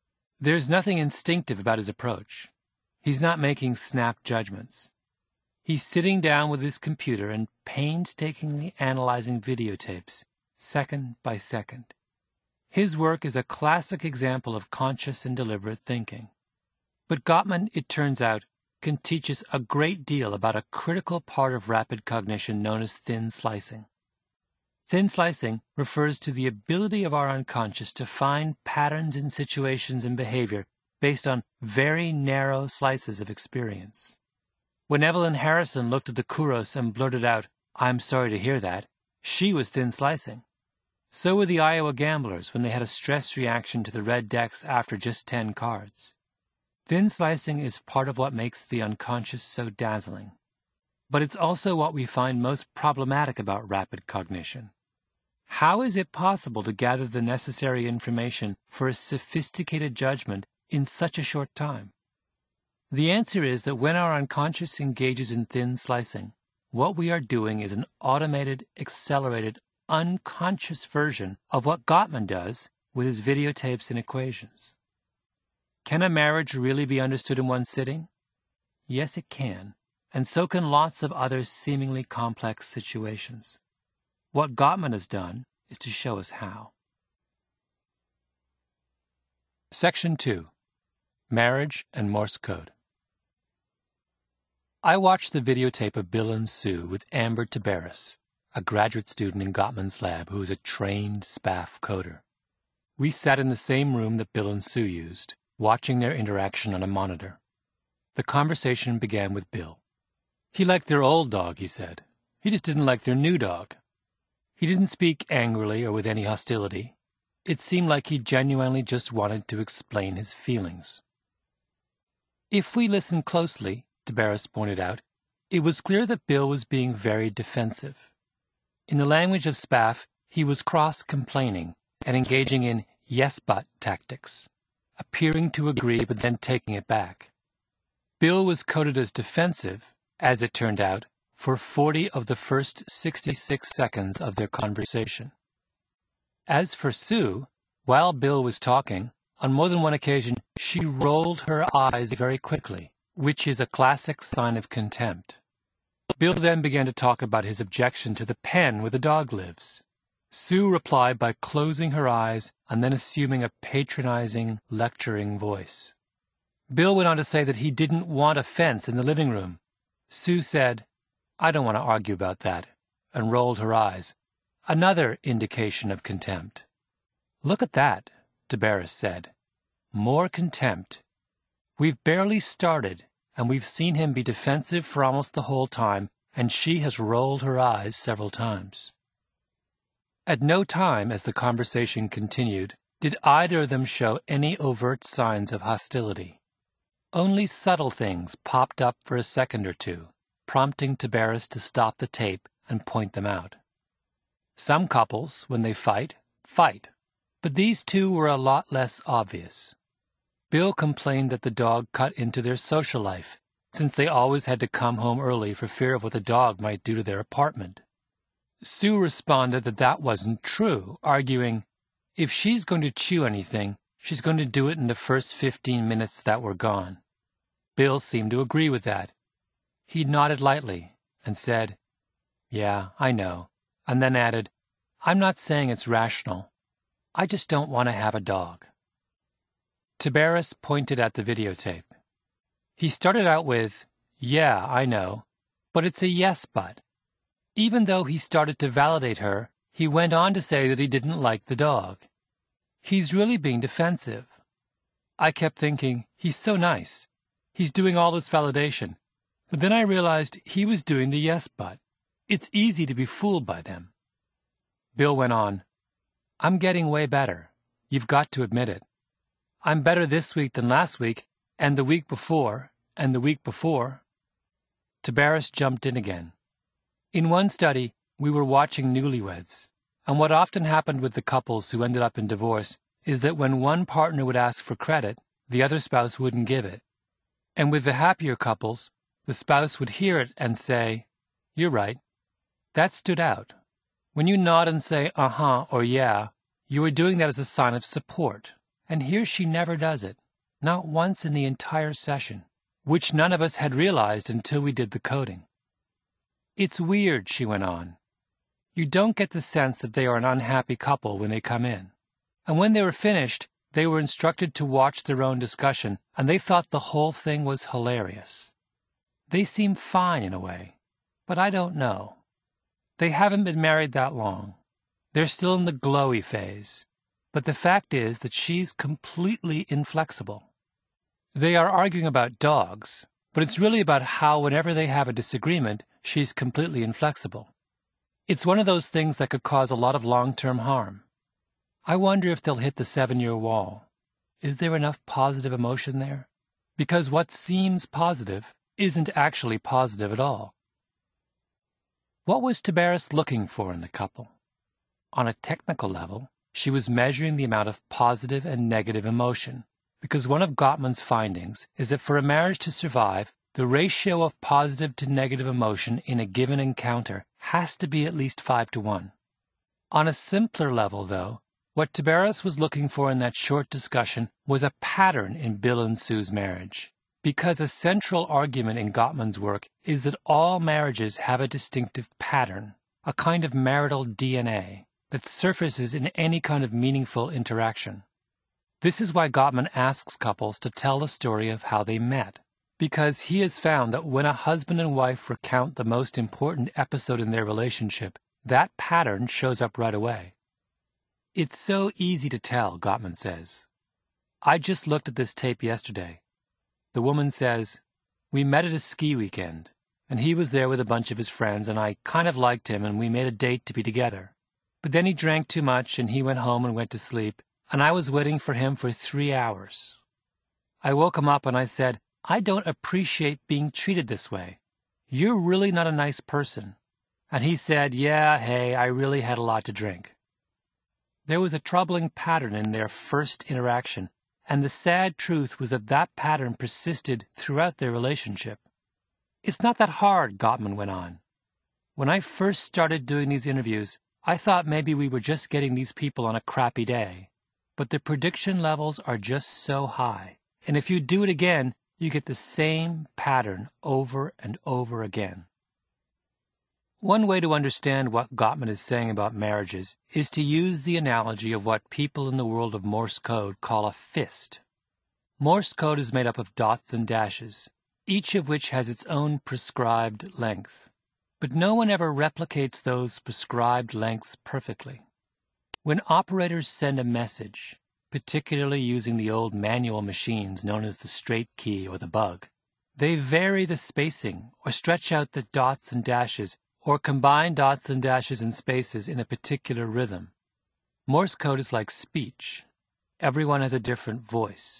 There's nothing instinctive about his approach. He's not making snap judgments. He's sitting down with his computer and painstakingly analyzing videotapes, second by second. His work is a classic example of conscious and deliberate thinking. But Gottman, it turns out, can teach us a great deal about a critical part of rapid cognition known as thin slicing. Thin slicing refers to the ability of our unconscious to find patterns in situations and behavior based on very narrow slices of experience. When Evelyn Harrison looked at the Kuros and blurted out, "I'm sorry to hear that," she was thin slicing. So were the Iowa gamblers when they had a stress reaction to the red decks after just 10 cards. Thin slicing is part of what makes the unconscious so dazzling. But it's also what we find most problematic about rapid cognition. How is it possible to gather the necessary information for a sophisticated judgment in such a short time? The answer is that when our unconscious engages in thin slicing, what we are doing is an automated, accelerated, unconscious version of what Gottman does with his videotapes and equations. Can a marriage really be understood in one sitting? Yes, it can, and so can lots of other seemingly complex situations. What Gottman has done is to show us how. Section 2. Marriage and Morse Code. I watched the videotape of Bill and Sue with Amber Tabaris, a graduate student in Gottman's lab who is a trained SPAF coder. We sat in the same room that Bill and Sue used, watching their interaction on a monitor. The conversation began with Bill. He liked their old dog, he said. He just didn't like their new dog. He didn't speak angrily or with any hostility. It seemed like he genuinely just wanted to explain his feelings. If we listened closely, Tabaris pointed out, it was clear that Bill was being very defensive. In the language of SPAF, he was cross-complaining and engaging in yes-but tactics, appearing to agree but then taking it back. Bill was coded as defensive, as it turned out, for 40 of the first 66 seconds of their conversation. As for Sue, while Bill was talking, on more than one occasion she rolled her eyes very quickly, which is a classic sign of contempt. Bill then began to talk about his objection to the pen where the dog lives. Sue replied by closing her eyes and then assuming a patronizing, lecturing voice. Bill went on to say that he didn't want a fence in the living room. Sue said, "I don't want to argue about that," and rolled her eyes, another indication of contempt. "Look at that," Tabaris said. "More contempt. We've barely started, and we've seen him be defensive for almost the whole time, and she has rolled her eyes several times." At no time, as the conversation continued, did either of them show any overt signs of hostility. Only subtle things popped up for a second or two, prompting Tabaris to stop the tape and point them out. Some couples, when they fight, but these two were a lot less obvious. Bill complained that the dog cut into their social life, since they always had to come home early for fear of what the dog might do to their apartment. Sue responded that that wasn't true, arguing, if she's going to chew anything, she's going to do it in the first 15 minutes that we're gone. Bill seemed to agree with that. He nodded lightly and said, "Yeah, I know," and then added, "I'm not saying it's rational. I just don't want to have a dog." Tabaris pointed at the videotape. He started out with, "Yeah, I know, but it's a yes but." Even though he started to validate her, he went on to say that he didn't like the dog. He's really being defensive. I kept thinking, he's so nice. He's doing all this validation. But then I realized he was doing the yes but. It's easy to be fooled by them. Bill went on, "I'm getting way better. You've got to admit it. I'm better this week than last week, and the week before, and the week before." Tabaris jumped in again. In one study, we were watching newlyweds, and what often happened with the couples who ended up in divorce is that when one partner would ask for credit, the other spouse wouldn't give it. And with the happier couples, the spouse would hear it and say, "You're right." That stood out. When you nod and say uh-huh or yeah, you are doing that as a sign of support, and here she never does it. Not once in the entire session, which none of us had realized until we did the coding. It's weird, she went on. You don't get the sense that they are an unhappy couple when they come in. And when they were finished, they were instructed to watch their own discussion, and they thought the whole thing was hilarious. They seem fine in a way, but I don't know. They haven't been married that long. They're still in the glowy phase. But the fact is that she's completely inflexible. They are arguing about dogs, but it's really about how whenever they have a disagreement, she's completely inflexible. It's one of those things that could cause a lot of long-term harm. I wonder if they'll hit the 7-year wall. Is there enough positive emotion there? Because what seems positive isn't actually positive at all. What was Tabaris looking for in the couple? On a technical level, she was measuring the amount of positive and negative emotion, because one of Gottman's findings is that for a marriage to survive, the ratio of positive to negative emotion in a given encounter has to be at least 5-to-1. On a simpler level, though, what Tabaris was looking for in that short discussion was a pattern in Bill and Sue's marriage, because a central argument in Gottman's work is that all marriages have a distinctive pattern, a kind of marital DNA, that surfaces in any kind of meaningful interaction. This is why Gottman asks couples to tell the story of how they met, because he has found that when a husband and wife recount the most important episode in their relationship, that pattern shows up right away. It's so easy to tell, Gottman says. I just looked at this tape yesterday. The woman says, we met at a ski weekend, and he was there with a bunch of his friends, and I kind of liked him, and we made a date to be together. But then he drank too much, and he went home and went to sleep, and I was waiting for him for 3 hours. I woke him up and I said, I don't appreciate being treated this way. You're really not a nice person. And he said, yeah, hey, I really had a lot to drink. There was a troubling pattern in their first interaction, and the sad truth was that that pattern persisted throughout their relationship. It's not that hard, Gottman went on. When I first started doing these interviews, I thought maybe we were just getting these people on a crappy day. But the prediction levels are just so high, and if you do it again, you get the same pattern over and over again. One way to understand what Gottman is saying about marriages is to use the analogy of what people in the world of Morse code call a fist. Morse code is made up of dots and dashes, each of which has its own prescribed length. But no one ever replicates those prescribed lengths perfectly. When operators send a message, particularly using the old manual machines known as the straight key or the bug, they vary the spacing or stretch out the dots and dashes or combine dots and dashes and spaces in a particular rhythm. Morse code is like speech. Everyone has a different voice.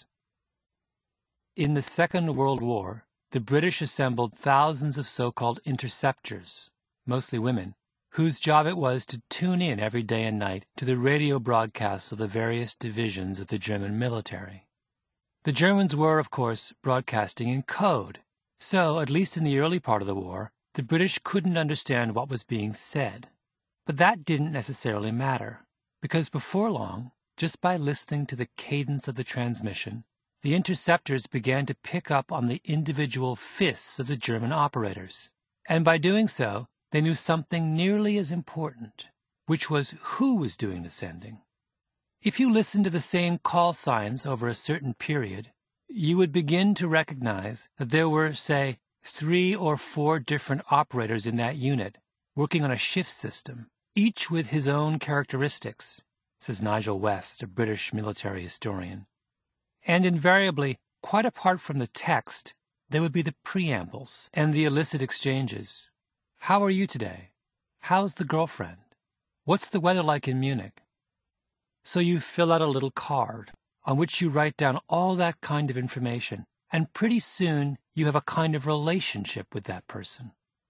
In the Second World War, the British assembled thousands of so-called interceptors, mostly women, whose job it was to tune in every day and night to the radio broadcasts of the various divisions of the German military. The Germans were, of course, broadcasting in code, so, at least in the early part of the war, the British couldn't understand what was being said. But that didn't necessarily matter, because before long, just by listening to the cadence of the transmission, the interceptors began to pick up on the individual fists of the German operators. And by doing so, they knew something nearly as important, which was who was doing the sending. If you listened to the same call signs over a certain period, you would begin to recognize that there were, say, 3 or 4 different operators in that unit, working on a shift system, each with his own characteristics, says Nigel West, a British military historian. And invariably, quite apart from the text, there would be the preambles and the illicit exchanges. How are you today? How's the girlfriend? What's the weather like in Munich? So you fill out a little card on which you write down all that kind of information, and pretty soon you have a kind of relationship with that person.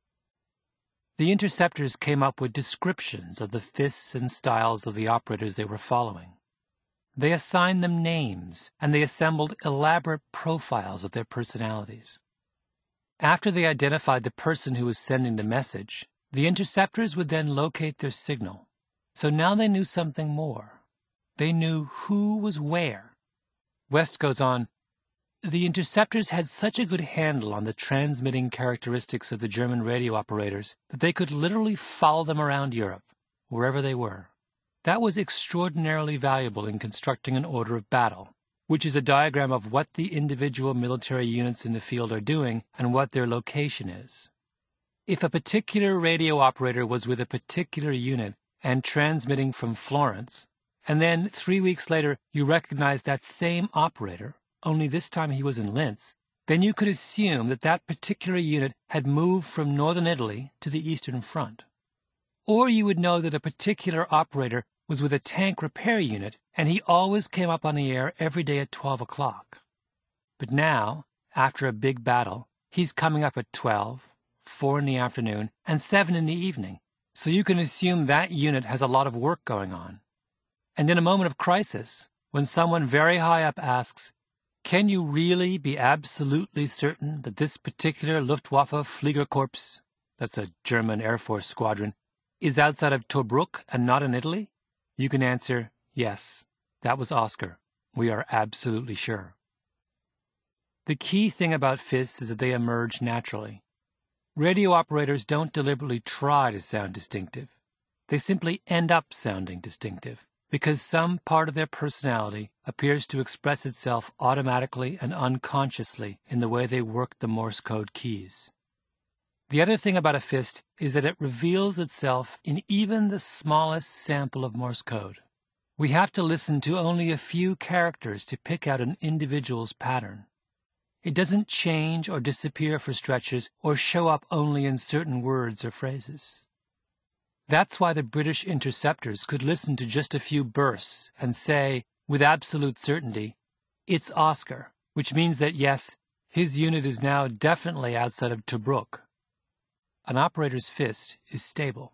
The interceptors came up with descriptions of the fists and styles of the operators they were following. They assigned them names, and they assembled elaborate profiles of their personalities. After they identified the person who was sending the message, the interceptors would then locate their signal. So now they knew something more. They knew who was where. West goes on, The interceptors had such a good handle on the transmitting characteristics of the German radio operators that they could literally follow them around Europe, wherever they were. That was extraordinarily valuable in constructing an order of battle, which is a diagram of what the individual military units in the field are doing and what their location is. If a particular radio operator was with a particular unit and transmitting from Florence, and then 3 weeks later you recognize that same operator, only this time he was in Linz, then you could assume that that particular unit had moved from northern Italy to the Eastern Front. Or you would know that a particular operator was with a tank repair unit and he always came up on the air every day at 12 o'clock. But now, after a big battle, he's coming up at 12, 4 in the afternoon, and 7 in the evening, so you can assume that unit has a lot of work going on. And in a moment of crisis, when someone very high up asks, "Can you really be absolutely certain that this particular Luftwaffe Fliegerkorps," that's a German Air Force squadron, "is outside of Tobruk and not in Italy?" You can answer, "Yes, that was Oscar. We are absolutely sure." The key thing about fists is that they emerge naturally. Radio operators don't deliberately try to sound distinctive. They simply end up sounding distinctive, because some part of their personality appears to express itself automatically and unconsciously in the way they work the Morse code keys. The other thing about a fist is that it reveals itself in even the smallest sample of Morse code. We have to listen to only a few characters to pick out an individual's pattern. It doesn't change or disappear for stretches or show up only in certain words or phrases. That's why the British interceptors could listen to just a few bursts and say, with absolute certainty, "It's Oscar," which means that, yes, his unit is now definitely outside of Tobruk. An operator's fist is stable.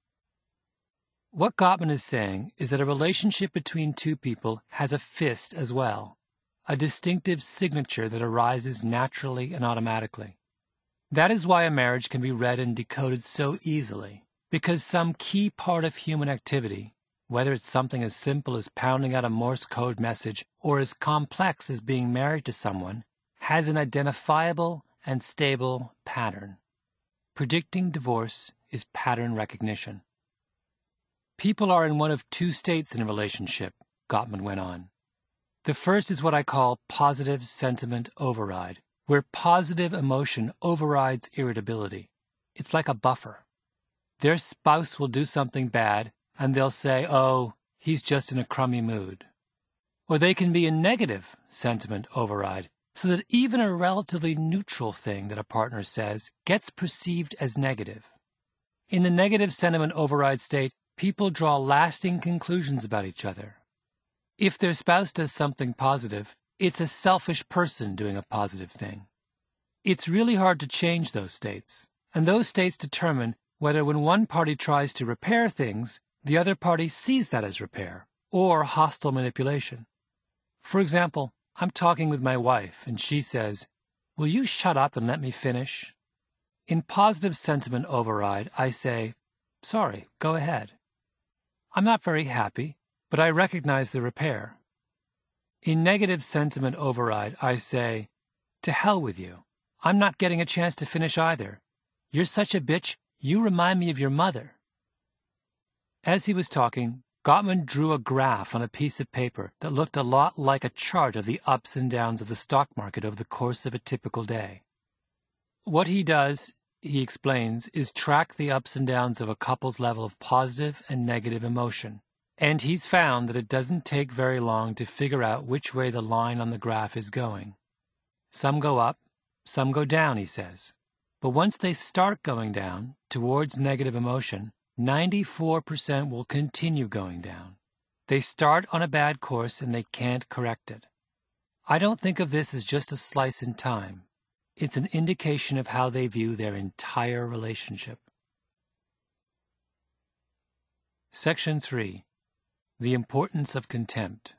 What Gottman is saying is that a relationship between two people has a fist as well, a distinctive signature that arises naturally and automatically. That is why a marriage can be read and decoded so easily, because some key part of human activity, whether it's something as simple as pounding out a Morse code message or as complex as being married to someone, has an identifiable and stable pattern. Predicting divorce is pattern recognition. People are in one of two states in a relationship, Gottman went on. The first is what I call positive sentiment override, where positive emotion overrides irritability. It's like a buffer. Their spouse will do something bad, and they'll say, "Oh, he's just in a crummy mood." Or they can be in negative sentiment override, so that even a relatively neutral thing that a partner says gets perceived as negative. In the negative sentiment override state, people draw lasting conclusions about each other. If their spouse does something positive, it's a selfish person doing a positive thing. It's really hard to change those states, and those states determine whether when one party tries to repair things, the other party sees that as repair, or hostile manipulation. For example, I'm talking with my wife, and she says, "Will you shut up and let me finish?" In positive sentiment override, I say, "Sorry, go ahead." I'm not very happy, but I recognize the repair. In negative sentiment override, I say, "To hell with you. I'm not getting a chance to finish either. You're such a bitch. You remind me of your mother." As he was talking, Gottman drew a graph on a piece of paper that looked a lot like a chart of the ups and downs of the stock market over the course of a typical day. What he does, he explains, is track the ups and downs of a couple's level of positive and negative emotion. And he's found that it doesn't take very long to figure out which way the line on the graph is going. Some go up, some go down, he says. But once they start going down, towards negative emotion, 94% will continue going down. They start on a bad course and they can't correct it. I don't think of this as just a slice in time. It's an indication of how they view their entire relationship. Section 3. The Importance of Contempt.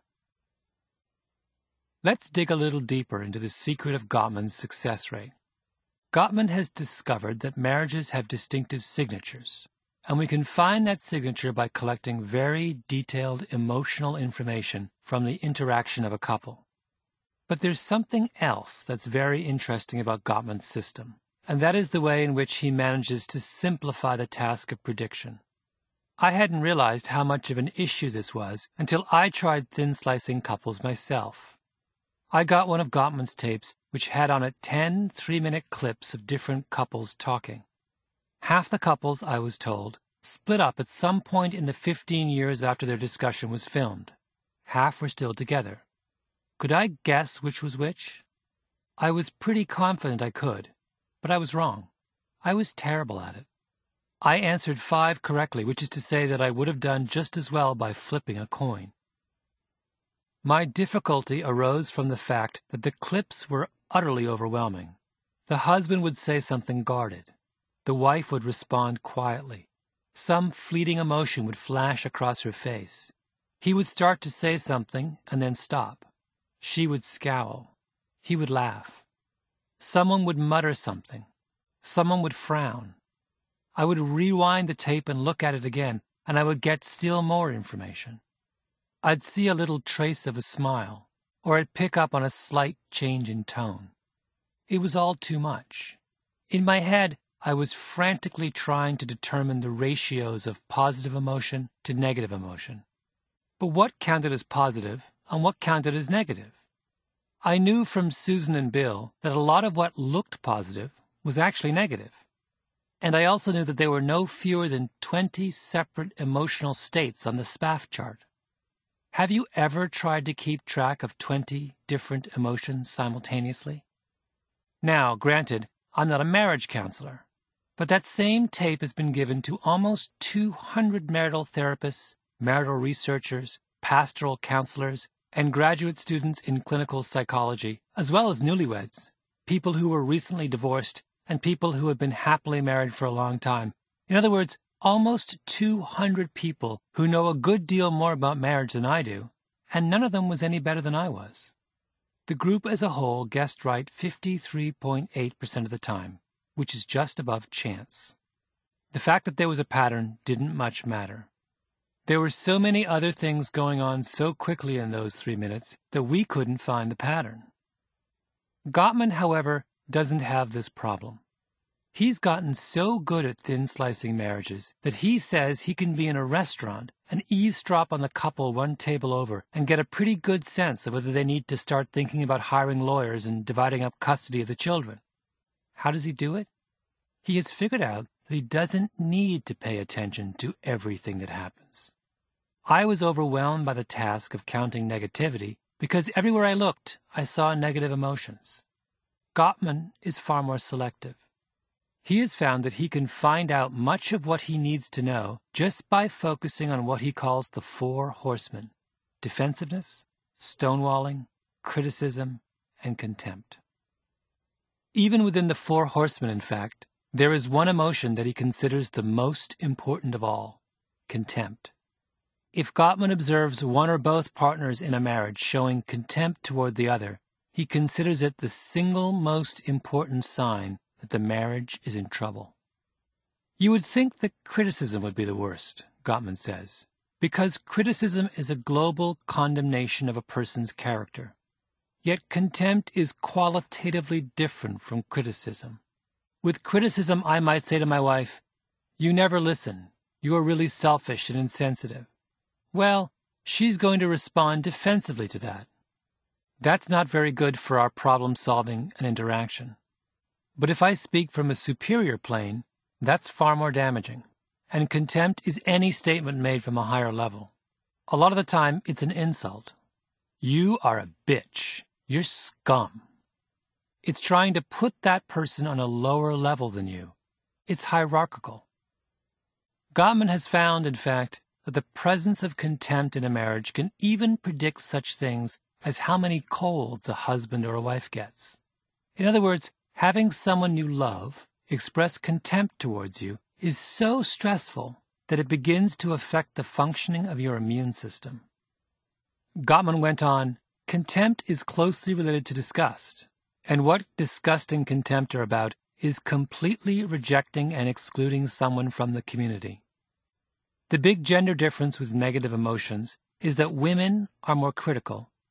Let's dig a little deeper into the secret of Gottman's success rate. Gottman has discovered that marriages have distinctive signatures, and we can find that signature by collecting very detailed emotional information from the interaction of a couple. But there's something else that's very interesting about Gottman's system, and that is the way in which he manages to simplify the task of prediction. I hadn't realized how much of an issue this was until I tried thin-slicing couples myself. I got one of Gottman's tapes, which had on it 10 3-minute clips of different couples talking. Half the couples, I was told, split up at some point in the 15 years after their discussion was filmed. Half were still together. Could I guess which was which? I was pretty confident I could, but I was wrong. I was terrible at it. I answered 5 correctly, which is to say that I would have done just as well by flipping a coin. My difficulty arose from the fact that the clips were utterly overwhelming. The husband would say something guarded. The wife would respond quietly. Some fleeting emotion would flash across her face. He would start to say something and then stop. She would scowl. He would laugh. Someone would mutter something. Someone would frown. I would rewind the tape and look at it again, and I would get still more information. I'd see a little trace of a smile, or I'd pick up on a slight change in tone. It was all too much. In my head, I was frantically trying to determine the ratios of positive emotion to negative emotion. But what counted as positive and what counted as negative? I knew from Susan and Bill that a lot of what looked positive was actually negative. And I also knew that there were no fewer than 20 separate emotional states on the SPAF chart. Have you ever tried to keep track of 20 different emotions simultaneously? Now, granted, I'm not a marriage counselor, but that same tape has been given to almost 200 marital therapists, marital researchers, pastoral counselors, and graduate students in clinical psychology, as well as newlyweds, people who were recently divorced, and people who have been happily married for a long time. In other words, almost 200 people who know a good deal more about marriage than I do, and none of them was any better than I was. The group as a whole guessed right 53.8% of the time, which is just above chance. The fact that there was a pattern didn't much matter. There were so many other things going on so quickly in those 3 minutes that we couldn't find the pattern. Gottman, however, doesn't have this problem. He's gotten so good at thin-slicing marriages that he says he can be in a restaurant and eavesdrop on the couple one table over and get a pretty good sense of whether they need to start thinking about hiring lawyers and dividing up custody of the children. How does he do it? He has figured out that he doesn't need to pay attention to everything that happens. I was overwhelmed by the task of counting negativity because everywhere I looked, I saw negative emotions. Gottman is far more selective. He has found that he can find out much of what he needs to know just by focusing on what he calls the 4 horsemen: defensiveness, stonewalling, criticism, and contempt. Even within the 4 horsemen, in fact, there is one emotion that he considers the most important of all: contempt. If Gottman observes one or both partners in a marriage showing contempt toward the other, he considers it the single most important sign that the marriage is in trouble. You would think that criticism would be the worst, Gottman says, because criticism is a global condemnation of a person's character. Yet contempt is qualitatively different from criticism. With criticism, I might say to my wife, "You never listen. You are really selfish and insensitive." Well, she's going to respond defensively to that. That's not very good for our problem-solving and interaction. But if I speak from a superior plane, that's far more damaging. And contempt is any statement made from a higher level. A lot of the time, it's an insult. You are a bitch. You're scum. It's trying to put that person on a lower level than you. It's hierarchical. Gottman has found, in fact, that the presence of contempt in a marriage can even predict such things as how many colds a husband or a wife gets. In other words, having someone you love express contempt towards you is so stressful that it begins to affect the functioning of your immune system. Gottman went on, contempt is closely related to disgust, and what disgust and contempt are about is completely rejecting and excluding someone from the community. The big gender difference with negative emotions is that women are more critical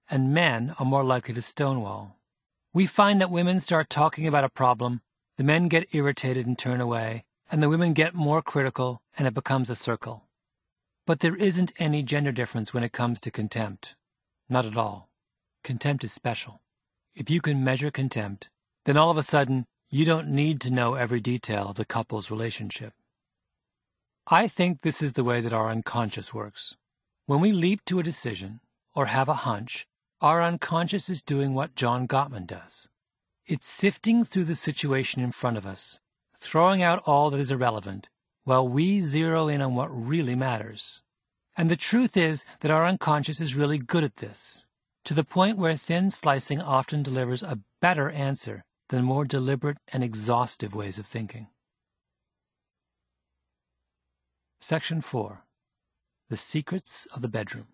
and men are more likely to stonewall. We find that women start talking about a problem, the men get irritated and turn away, and the women get more critical, and it becomes a circle. But there isn't any gender difference when it comes to contempt. Not at all. Contempt is special. If you can measure contempt, then all of a sudden, you don't need to know every detail of the couple's relationship. I think this is the way that our unconscious works. When we leap to a decision, or have a hunch, our unconscious is doing what John Gottman does. It's sifting through the situation in front of us, throwing out all that is irrelevant, while we zero in on what really matters. And the truth is that our unconscious is really good at this, to the point where thin slicing often delivers a better answer than more deliberate and exhaustive ways of thinking. Section 4. The Secrets of the Bedroom.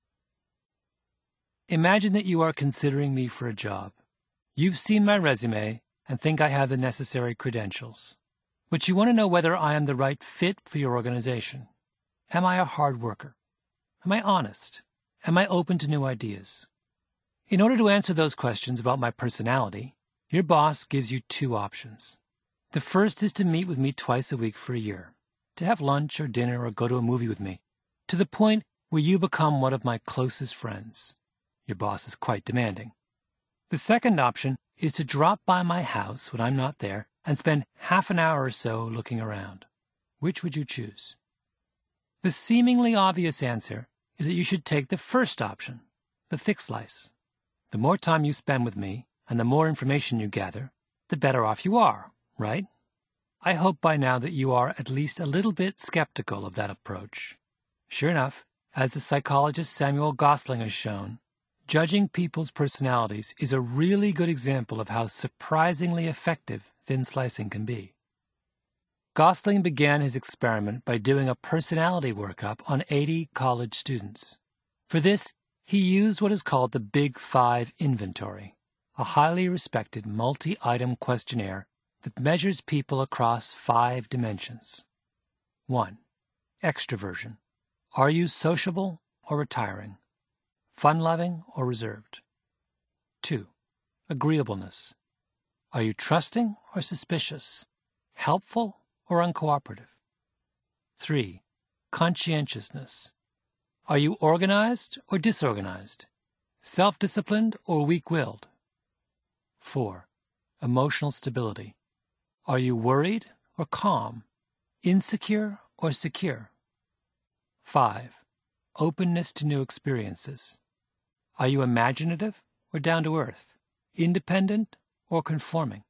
Imagine that you are considering me for a job. You've seen my resume and think I have the necessary credentials. But you want to know whether I am the right fit for your organization. Am I a hard worker? Am I honest? Am I open to new ideas? In order to answer those questions about my personality, your boss gives you two options. The first is to meet with me twice a week for a year, to have lunch or dinner or go to a movie with me, to the point where you become one of my closest friends. Your boss is quite demanding. The second option is to drop by my house when I'm not there and spend half an hour or so looking around. Which would you choose? The seemingly obvious answer is that you should take the first option, the thick slice. The more time you spend with me and the more information you gather, the better off you are, right? I hope by now that you are at least a little bit skeptical of that approach. Sure enough, as the psychologist Samuel Gosling has shown, judging people's personalities is a really good example of how surprisingly effective thin slicing can be. Gosling began his experiment by doing a personality workup on 80 college students. For this, he used what is called the Big Five Inventory, a highly respected multi-item questionnaire that measures people across 5 dimensions. 1. Extroversion. Are you sociable or retiring? Fun-loving or reserved? 2. Agreeableness. Are you trusting or suspicious? Helpful or uncooperative? 3. Conscientiousness. Are you organized or disorganized? Self-disciplined or weak-willed? 4. Emotional stability. Are you worried or calm? Insecure or secure? 5. Openness to new experiences. Are you imaginative or down-to-earth? Independent or conforming?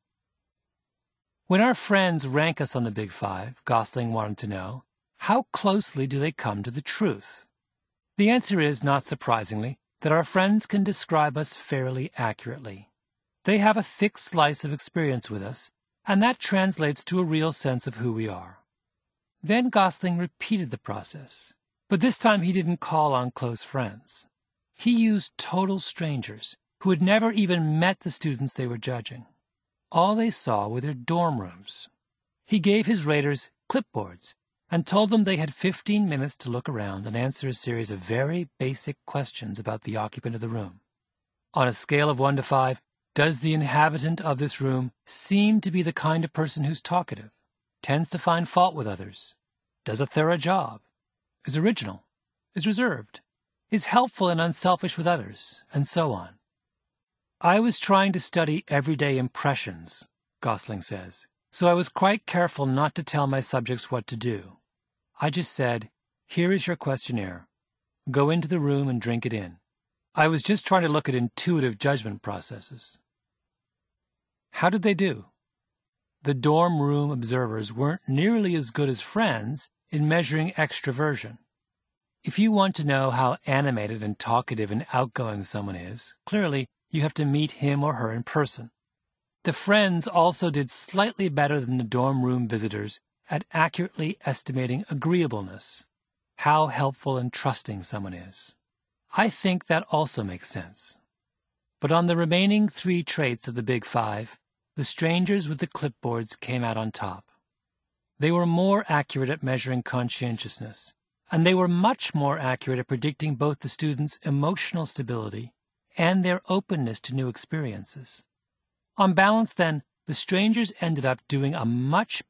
When our friends rank us on the Big Five, Gosling wanted to know, how closely do they come to the truth? The answer is, not surprisingly, that our friends can describe us fairly accurately. They have a thick slice of experience with us, and that translates to a real sense of who we are. Then Gosling repeated the process, but this time he didn't call on close friends. He used total strangers who had never even met the students they were judging. All they saw were their dorm rooms. He gave his raters clipboards and told them they had 15 minutes to look around and answer a series of very basic questions about the occupant of the room. On a scale of 1 to 5, does the inhabitant of this room seem to be the kind of person who's talkative, tends to find fault with others, does a thorough job, is original, is reserved, is helpful and unselfish with others, and so on? I was trying to study everyday impressions, Gosling says, so I was quite careful not to tell my subjects what to do. I just said, here is your questionnaire. Go into the room and drink it in. I was just trying to look at intuitive judgment processes. How did they do? The dorm room observers weren't nearly as good as friends in measuring extroversion. If you want to know how animated and talkative and outgoing someone is, clearly you have to meet him or her in person. The friends also did slightly better than the dorm room visitors at accurately estimating agreeableness, how helpful and trusting someone is. I think that also makes sense. But on the remaining 3 traits of the Big Five, the strangers with the clipboards came out on top. They were more accurate at measuring conscientiousness, and they were much more accurate at predicting both the student's emotional stability and their openness to new experiences. On balance, then, the strangers ended up doing a much